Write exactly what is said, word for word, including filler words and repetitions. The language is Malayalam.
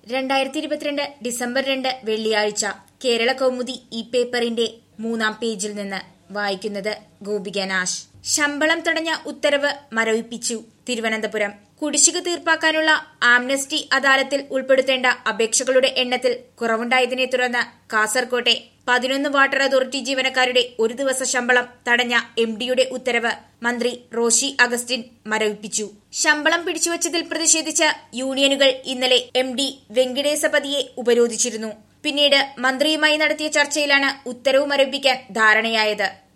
രണ്ടായിരത്തി ഇരുപത്തിരണ്ട് ഡിസംബർ രണ്ട് വെള്ളിയാഴ്ച കേരള കൗമുദി ഈ പേപ്പറിന്റെ മൂന്നാം പേജിൽ നിന്ന് വായിക്കുന്നത് ഗോപിക നാശ്. ശമ്പളം തടഞ്ഞ ഉത്തരവ് മരവിപ്പിച്ചു. തിരുവനന്തപുരം കുടിശ്ശിക തീർപ്പാക്കാനുള്ള ആംനസ്റ്റി അദാലത്തിൽ ഉൾപ്പെടുത്തേണ്ട അപേക്ഷകളുടെ എണ്ണത്തിൽ കുറവുണ്ടായതിനെ തുടർന്ന് കാസർകോട്ടെ പതിനൊന്ന് വാട്ടർ അതോറിറ്റി ജീവനക്കാരുടെ ഒരു ദിവസ ശമ്പളം തടഞ്ഞ എം ഡിയുടെ ഉത്തരവ് മന്ത്രി റോഷി അഗസ്റ്റിൻ മരവിപ്പിച്ചു. ശമ്പളം പിടിച്ചുവച്ചതിൽ പ്രതിഷേധിച്ച് യൂണിയനുകൾ ഇന്നലെ എം ഡി വെങ്കിടേശപതിയെ ഉപരോധിച്ചിരുന്നു. പിന്നീട് മന്ത്രിയുമായി നടത്തിയ ചർച്ചയിലാണ് ഉത്തരവ് മരവിപ്പിക്കാൻ ധാരണയായത്.